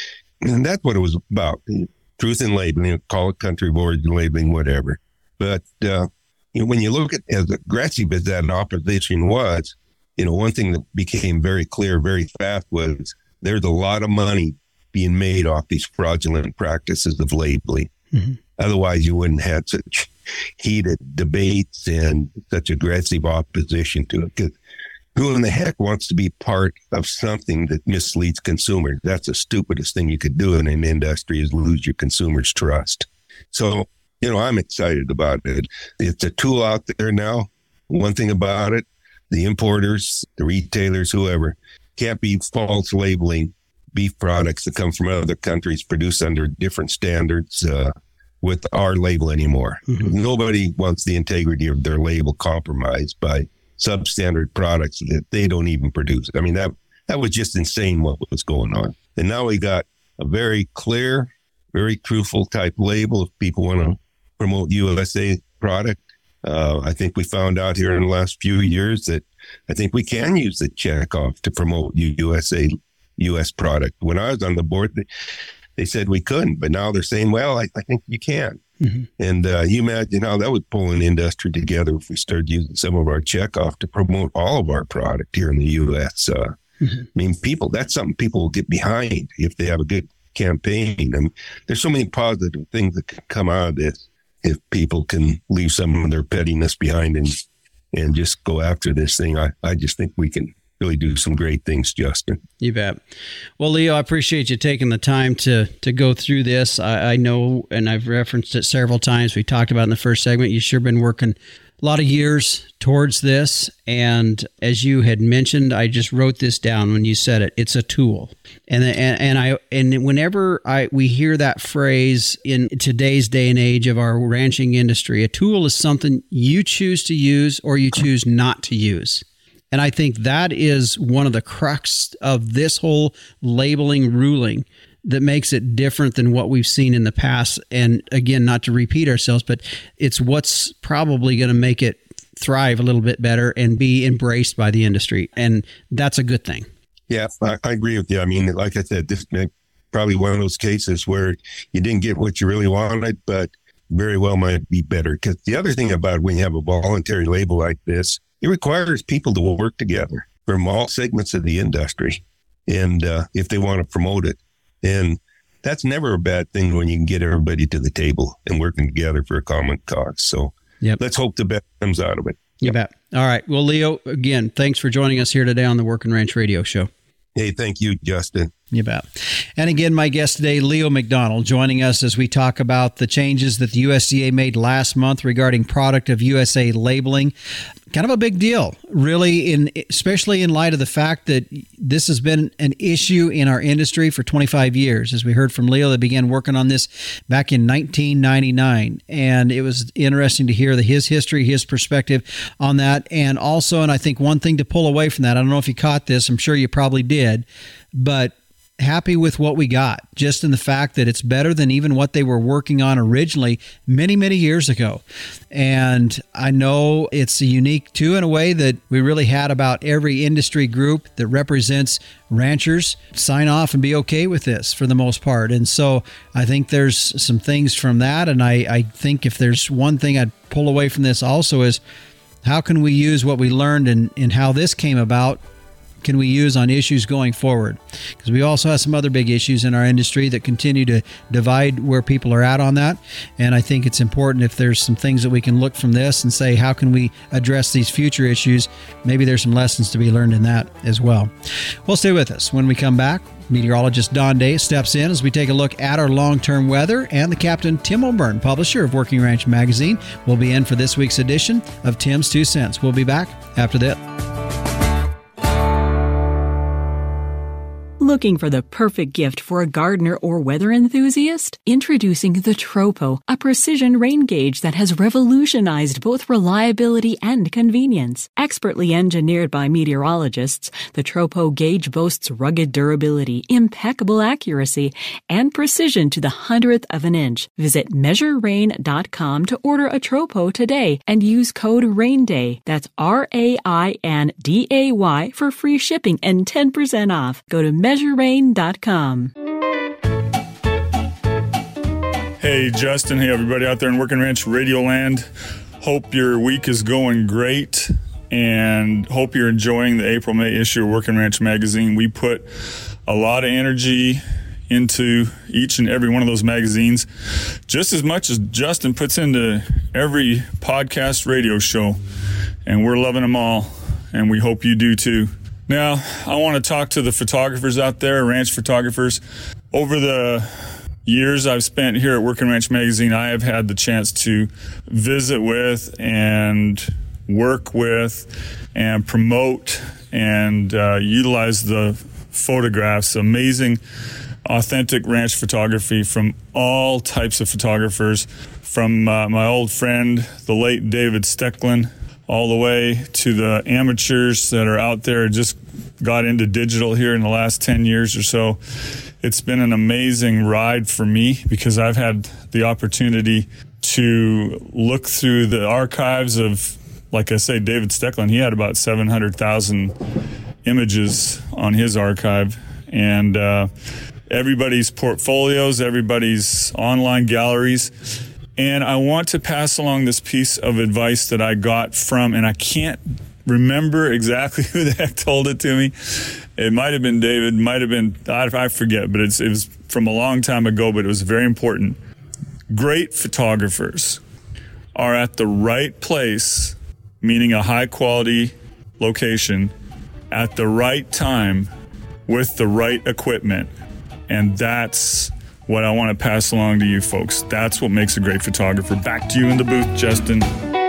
And that's what it was about. Truth in labeling, call it country of origin labeling, whatever. But uh, you know, when you look at as aggressive as that opposition was, you know, one thing that became very clear very fast was there's a lot of money being made off these fraudulent practices of labeling. Mm-hmm. Otherwise, you wouldn't have such heated debates and such aggressive opposition to it. Because who in the heck wants to be part of something that misleads consumers? That's the stupidest thing you could do in an industry, is lose your consumers' trust. So, you know, I'm excited about it. It's a tool out there now. One thing about it, the importers, the retailers, whoever, can't be false labeling beef products that come from other countries produced under different standards uh, with our label anymore. Mm-hmm. Nobody wants the integrity of their label compromised by substandard products that they don't even produce. I mean, that that was just insane what was going on. And now we got a very clear, very truthful type label if people want to promote U S A product. Uh, I think we found out here in the last few years that I think we can use the checkoff to promote U S A U S product. When I was on the board, they, they said we couldn't, but now they're saying, well, I, I think you can. Mm-hmm. And uh, you imagine how that would pull an industry together if we started using some of our checkoff to promote all of our product here in the U S. Uh, mm-hmm. I mean, people, that's something people will get behind if they have a good campaign. I mean, there's so many positive things that can come out of this if people can leave some of their pettiness behind and and just go after this thing. I, I just think we can really do some great things, Justin. You bet. Well, Leo, I appreciate you taking the time to to go through this. I, I know, and I've referenced it several times. We talked about in the first segment, you've sure been working a lot of years towards this. And as you had mentioned, I just wrote this down when you said it. It's a tool. And and, and I and whenever I we hear that phrase in today's day and age of our ranching industry, a tool is something you choose to use or you choose not to use. And I think that is one of the crux of this whole labeling ruling that makes it different than what we've seen in the past. And again, not to repeat ourselves, but it's what's probably going to make it thrive a little bit better and be embraced by the industry. And that's a good thing. Yeah, I, I agree with you. I mean, like I said, this is probably one of those cases where you didn't get what you really wanted, but very well might be better. Because the other thing about when you have a voluntary label like this, it requires people to work together from all segments of the industry, and uh, if they want to promote it. And that's never a bad thing when you can get everybody to the table and working together for a common cause. So yep. Let's hope the best comes out of it. You yep. bet. All right. Well, Leo, again, thanks for joining us here today on the Working Ranch Radio Show. Hey, thank you, Justin. You bet. And again, my guest today, Leo McDonald, joining us as we talk about the changes that the U S D A made last month regarding product of U S A labeling. Kind of a big deal, really, in especially in light of the fact that this has been an issue in our industry for twenty-five years. As we heard from Leo, they began working on this back in nineteen ninety-nine. And it was interesting to hear the, his history, his perspective on that. And also, and I think one thing to pull away from that, I don't know if you caught this, I'm sure you probably did, but happy with what we got, just in the fact that it's better than even what they were working on originally many, many years ago. And I know it's unique too, in a way that we really had about every industry group that represents ranchers sign off and be okay with this for the most part. And so I think there's some things from that. And I, I think if there's one thing I'd pull away from this also is how can we use what we learned and, and how this came about can we use on issues going forward? Because we also have some other big issues in our industry that continue to divide where people are at on that. And I think it's important if there's some things that we can look from this and say, how can we address these future issues? Maybe there's some lessons to be learned in that as well. Well, stay with us. When we come back, meteorologist Don Day steps in as we take a look at our long-term weather, and the Captain Tim O'Byrne, publisher of Working Ranch Magazine, will be in for this week's edition of Tim's Two Cents. We'll be back after this. Looking for the perfect gift for a gardener or weather enthusiast? Introducing the Tropo, a precision rain gauge that has revolutionized both reliability and convenience. Expertly engineered by meteorologists, the Tropo gauge boasts rugged durability, impeccable accuracy, and precision to the hundredth of an inch. Visit measure rain dot com to order a Tropo today and use code RAINDAY. That's R A I N D A Y for free shipping and ten percent off. Go to measure rain dot com. Hey, Justin. Hey, everybody out there in Working Ranch Radio Land. Hope your week is going great and hope you're enjoying the April May issue of Working Ranch Magazine. We put a lot of energy into each and every one of those magazines, just as much as Justin puts into every podcast radio show, and we're loving them all, and we hope you do too. Now, I want to talk to the photographers out there, ranch photographers. Over the years I've spent here at Working Ranch Magazine, I have had the chance to visit with and work with and promote and uh, utilize the photographs, amazing authentic ranch photography from all types of photographers, from uh, my old friend, the late David Stecklin, all the way to the amateurs that are out there, just got into digital here in the last ten years or so. It's been an amazing ride for me because I've had the opportunity to look through the archives of, like I say, David Stecklin. He had about seven hundred thousand images on his archive, and uh, everybody's portfolios, everybody's online galleries. And I want to pass along this piece of advice that I got from, and I can't remember exactly who the heck told it to me. It might have been David, might have been, I forget, but it's, it was from a long time ago, but it was very important. Great photographers are at the right place, meaning a high quality location, at the right time with the right equipment. And that's what I want to pass along to you folks. That's what makes a great photographer. Back to you in the booth, Justin.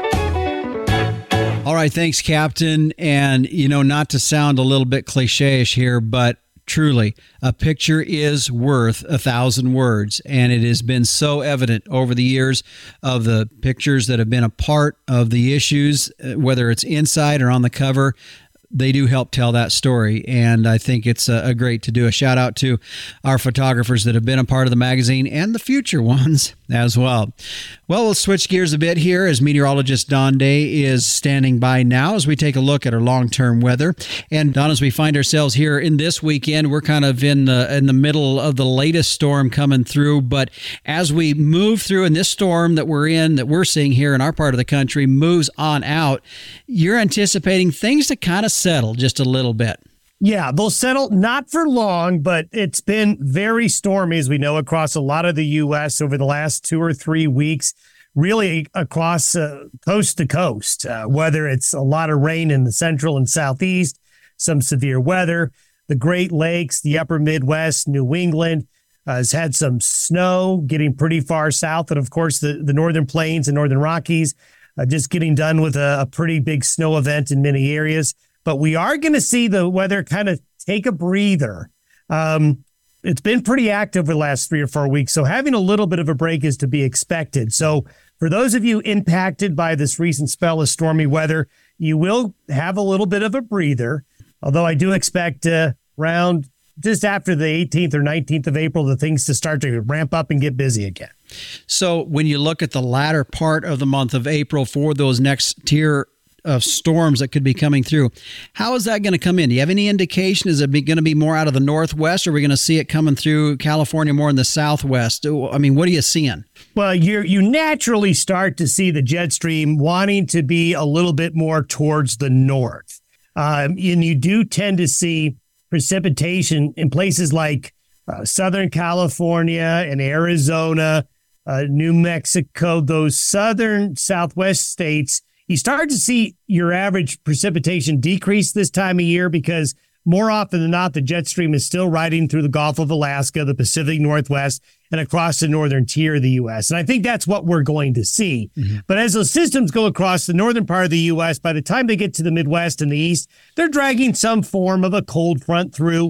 All right, thanks, Captain. And, you know, not to sound a little bit cliche-ish here, but truly, a picture is worth a thousand words. And it has been so evident over the years of the pictures that have been a part of the issues, whether it's inside or on the cover. They do help tell that story, and I think it's a, a great to do a shout out to our photographers that have been a part of the magazine and the future ones as well. Well, we'll switch gears a bit here as meteorologist Don Day is standing by now as we take a look at our long-term weather. And Don, as we find ourselves here in this weekend, we're kind of in the, in the middle of the latest storm coming through, but as we move through in this storm that we're in, that we're seeing here in our part of the country, moves on out, you're anticipating things to kind of settle just a little bit. Yeah, they'll settle not for long, but it's been very stormy, as we know, across a lot of the U S over the last two or three weeks, really across uh, coast to coast, uh, whether it's a lot of rain in the central and southeast, some severe weather, the Great Lakes, the upper Midwest, New England uh, has had some snow getting pretty far south. And of course, the, the Northern Plains and Northern Rockies uh, just getting done with a, a pretty big snow event in many areas. But we are going to see the weather kind of take a breather. Um, it's been pretty active the last three or four weeks, so having a little bit of a break is to be expected. So for those of you impacted by this recent spell of stormy weather, you will have a little bit of a breather, although I do expect uh, around just after the eighteenth or nineteenth of April, the things to start to ramp up and get busy again. So when you look at the latter part of the month of April for those next tier of storms that could be coming through, how is that going to come in? Do you have any indication? Is it going to be more out of the northwest, or are we going to see it coming through California more in the southwest? I mean, what are you seeing? Well, you you naturally start to see the jet stream wanting to be a little bit more towards the north. Um, and you do tend to see precipitation in places like uh, Southern California and Arizona, uh, New Mexico, those southern southwest states. You start to see your average precipitation decrease this time of year because more often than not, the jet stream is still riding through the Gulf of Alaska, the Pacific Northwest, and across the northern tier of the U S. And I think that's what we're going to see. Mm-hmm. But as those systems go across the northern part of the U S, by the time they get to the Midwest and the East, they're dragging some form of a cold front through.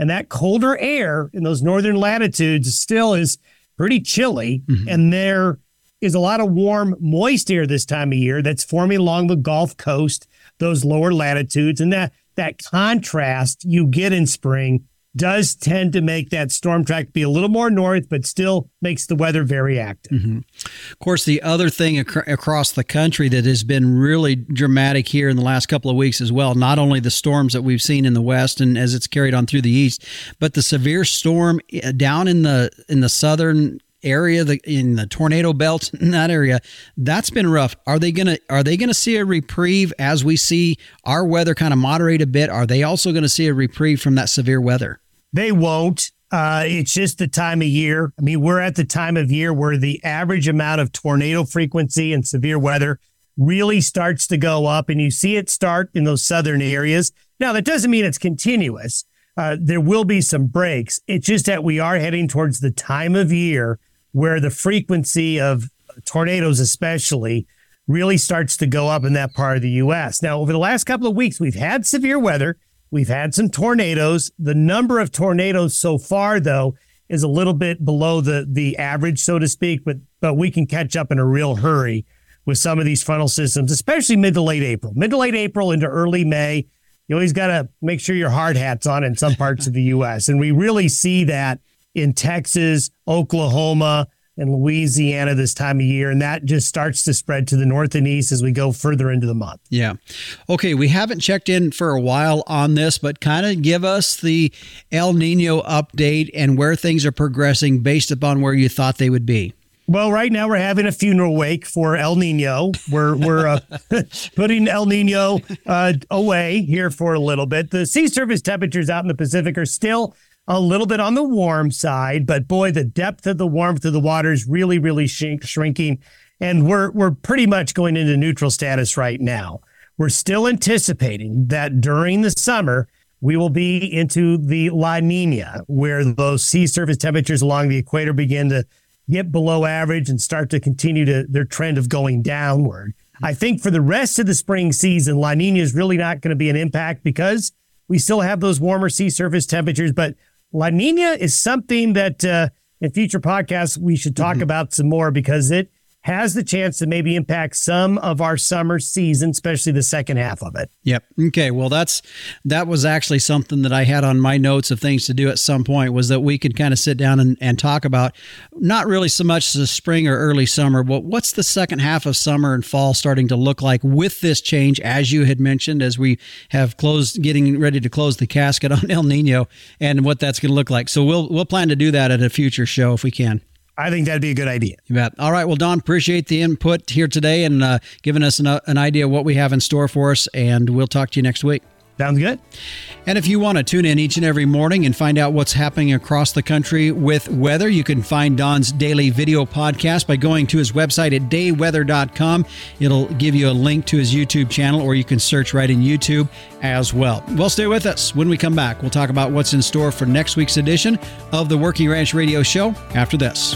And that colder air in those northern latitudes still is pretty chilly. Mm-hmm. And there is a lot of warm, moist air this time of year that's forming along the Gulf Coast, those lower latitudes. And that, that contrast you get in spring does tend to make that storm track be a little more north, but still makes the weather very active. Mm-hmm. Of course, the other thing ac- across the country that has been really dramatic here in the last couple of weeks as well, not only the storms that we've seen in the west and as it's carried on through the east, but the severe storm down in the in the southern area, the in the tornado belt in that area, that's been rough. Are they gonna are they gonna see a reprieve as we see our weather kind of moderate a bit? Are they also going to see a reprieve from that severe weather? They won't. Uh, it's just the time of year. I mean, we're at the time of year where the average amount of tornado frequency and severe weather really starts to go up, and you see it start in those southern areas. Now, that doesn't mean it's continuous. Uh, there will be some breaks. It's just that we are heading towards the time of year where the frequency of tornadoes especially really starts to go up in that part of the U S. Now, over the last couple of weeks, we've had severe weather. We've had some tornadoes. The number of tornadoes so far, though, is a little bit below the the average, so to speak, but but we can catch up in a real hurry with some of these frontal systems, especially mid to late April. Mid to late April into early May, you always got to make sure your hard hat's on in some parts of the U S. And we really see that in Texas, Oklahoma, and Louisiana this time of year, and that just starts to spread to the north and east as we go further into the month. Yeah. Okay, we haven't checked in for a while on this, but kind of give us the El Nino update and where things are progressing based upon where you thought they would be. Well, right now we're having a funeral wake for El Nino. We're we're uh, putting El Nino uh, away here for a little bit. The sea surface temperatures out in the Pacific are still a little bit on the warm side, but boy, the depth of the warmth of the water is really, really shrink, shrinking. And we're we're pretty much going into neutral status right now. We're still anticipating that during the summer, we will be into the La Nina, where those sea surface temperatures along the equator begin to get below average and start to continue to their trend of going downward. I think for the rest of the spring season, La Nina is really not going to be an impact because we still have those warmer sea surface temperatures, but La Nina is something that uh, in future podcasts we should talk mm-hmm. about some more because it has the chance to maybe impact some of our summer season, especially the second half of it. Yep. Okay. Well, that's that was actually something that I had on my notes of things to do at some point was that we could kind of sit down and, and talk about not really so much the spring or early summer, but what's the second half of summer and fall starting to look like with this change, as you had mentioned, as we have closed, getting ready to close the casket on El Nino and what that's going to look like. So we'll we'll plan to do that at a future show if we can. I think that'd be a good idea. You bet. All right. Well, Don, appreciate the input here today and uh, giving us an, uh, an idea of what we have in store for us, and we'll talk to you next week. Sounds good. And if you want to tune in each and every morning and find out what's happening across the country with weather, you can find Don's daily video podcast by going to his website at day weather dot com. It'll give you a link to his YouTube channel, or you can search right in YouTube as well. Well, stay with us. When we come back, we'll talk about what's in store for next week's edition of the Working Ranch Radio Show after this.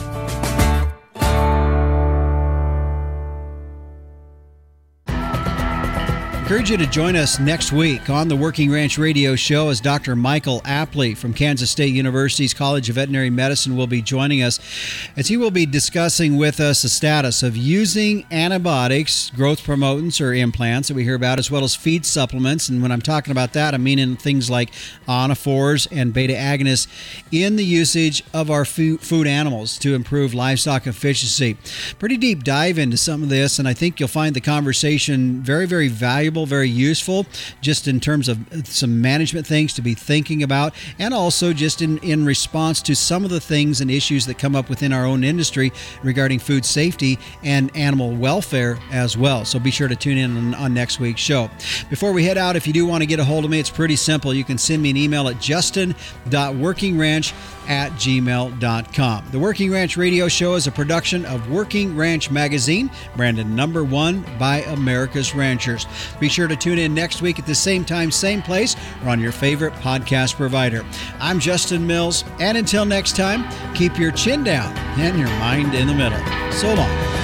I encourage you to join us next week on the Working Ranch Radio Show as Doctor Michael Apley from Kansas State University's College of Veterinary Medicine will be joining us as he will be discussing with us the status of using antibiotics, growth promotants or implants that we hear about, as well as feed supplements. And when I'm talking about that, I mean in things like ionophores and beta agonists in the usage of our food animals to improve livestock efficiency. Pretty deep dive into some of this, and I think you'll find the conversation very, very valuable, very useful, just in terms of some management things to be thinking about, and also just in, in response to some of the things and issues that come up within our own industry regarding food safety and animal welfare as well. So be sure to tune in on, on next week's show. Before we head out, if you do want to get a hold of me, it's pretty simple. You can send me an email at justin dot working ranch at gmail dot com. The Working Ranch Radio Show is a production of Working Ranch Magazine, branded number one by America's Ranchers. Be sure to tune in next week at the same time, same place, or on your favorite podcast provider. I'm Justin Mills, and until next time, keep your chin down and your mind in the middle. So long.